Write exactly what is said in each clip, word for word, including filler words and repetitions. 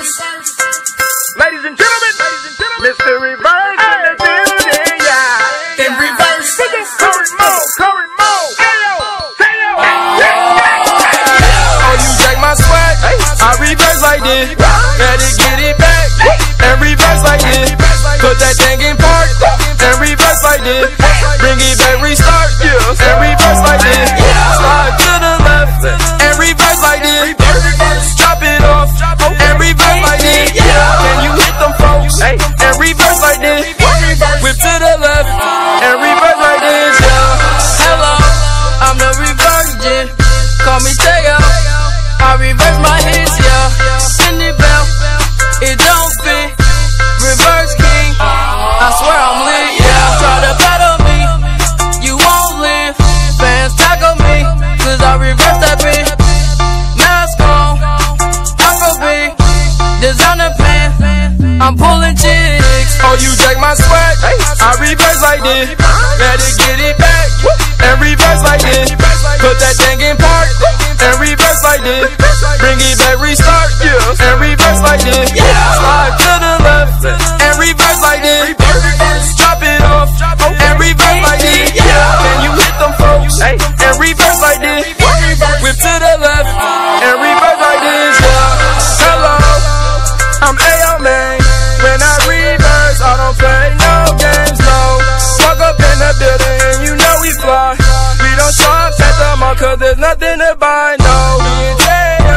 Ladies and gentlemen, Mister Reverse in the building, yeah. In reverse. Current mode, current mode. Ayo, ayo. Oh, you jack my swag? I reverse like this. Better get it back and reverse like this. Put that thing in park and reverse like this. Bring it back, restart, and reverse like this. Slide to the left and reverse like this. Drop it off and reverse like this. Can you hit them folks and reverse like this? Whip to the left and reverse like this. Yeah. Hello, I'm the reverse gen. Call me Teo. I reverse my hits, yeah. Send it back, it don't fit. Reverse king, I swear I'm lit, yeah. Try to battle me, you won't live. Fans tackle me, cause I reverse that bitch. Mask on, Afrobeat, designer pants, I'm pulling chicks. Oh, you jack my swag? I reverse like this. Better get it back and reverse like this. Put that thing in park and reverse like this. Bring it back, restart, and reverse like this. Slide to the left and reverse like this. Drop it off and reverse like this. Can you hit them folks and reverse like this? Whip to the left and reverse like this. Yeah. Hello, I'm A O man. When I reverse, I don't play no games, no. Walk up in the building and you know we fly. We don't try to set them all cause there's nothing to buy, no. Me and J-O,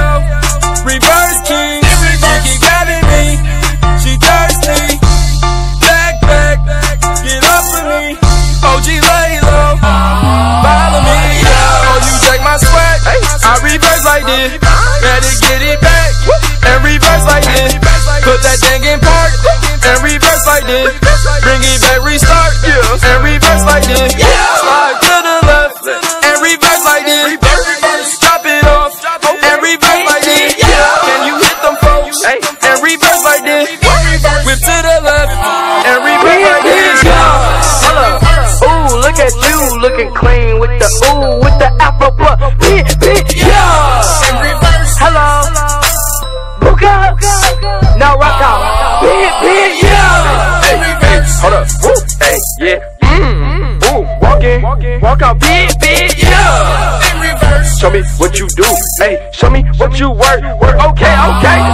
reverse king. She keep grabbing me, she thirsty. Back, back, get up for me. O G lay low, follow me, yeah. Oh, you jack my swag? I reverse like this. Better get it back and reverse like this. Put that thing in park and reverse like this. Bring it back, restart, and reverse like this. Slide to the left and reverse like this. Drop it off and reverse like this. Can you hit them folks and reverse like this? Whip to the left and reverse like this. Ooh, look at you looking clean with the ooh, with the afro plus. Bitch, bitch, yeah. Hello, Buka. Now rock out. Bitch, bitch, yeah. Hey, hey, hold up. Woo. Hey, yeah. Mm. Ooh, walk in, walk out. Bitch, bitch, yeah. In reverse. Show me what you do. Hey, show me what you work. Work, okay, okay.